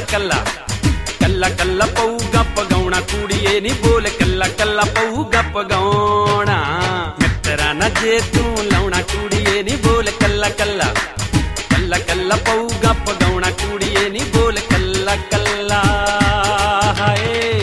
कल्ला कल्ला कल्ला पऊगा पगाउणा कुड़िए नी बोल कल्ला कल्ला पऊगा पगाउणा मित्रा न जे तू लाउणा कुड़िए नी बोल कल्ला कल्ला कल्ला कल्ला पऊगा पगाउणा कुड़िए नी बोल कल्ला कल्ला हाय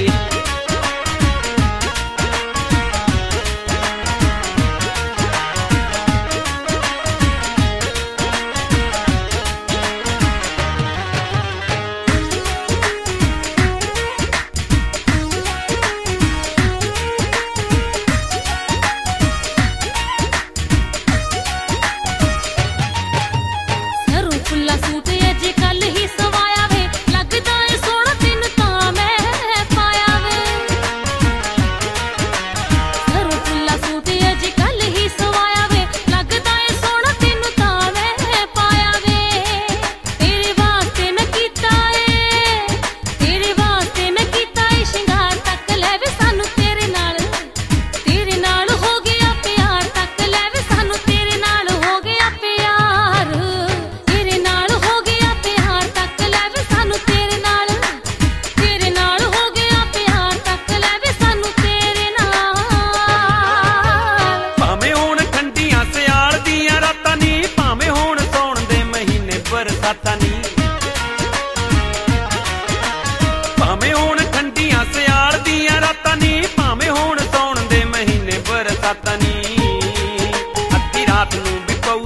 भावें होण ठंडियां सियाल दियां रातां नी भावें होण सौण दे महीने बरसातां नी अद्धी रात नूं भी पऊ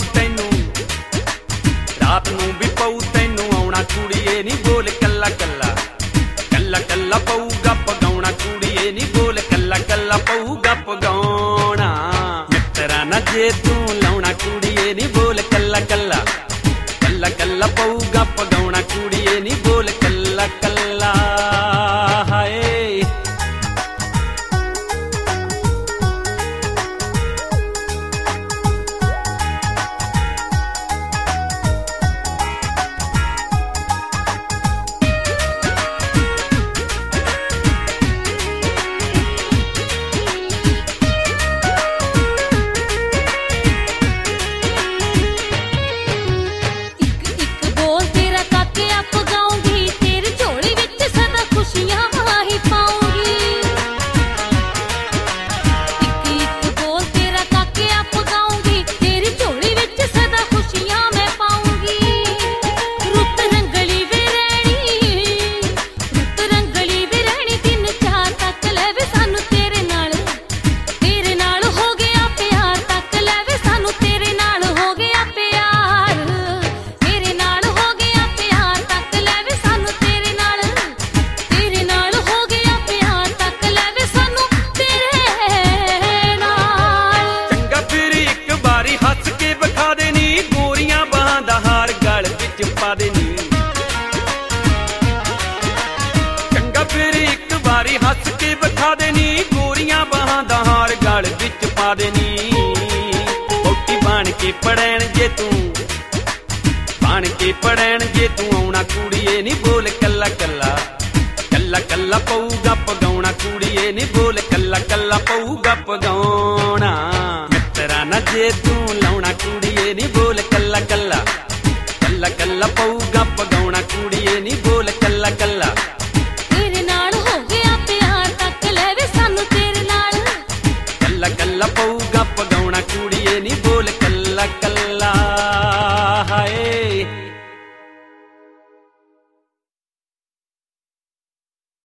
तैनूं आउणा कुड़िए नी बोल कल्ला कल्ला कल्ला कल्ला पऊगा पगाउणा कुड़िए नी बोल कल्ला कल्ला पऊगा पगाउणा मित्रा न जे तू लाउणा कुड़िए नी बोल कल्ला कल्ला कल्ला कल्ला पऊगा पगाउणा कुड़िए नी बोल कल्ला कल्ला हाय चंगा फिर एक बारी हस के बखा देनी गोरियां बहां दा हार गल विच पा देनी मोटी बन के पड़ैन जे तू आउणा कुड़िए नी बोल कल्ला कल्ला कल्ला कल्ला पऊगा पगाउणा कुड़िए नी बोल कल्ला कल्ला पऊगा पगाउणा मित्रा न जे तू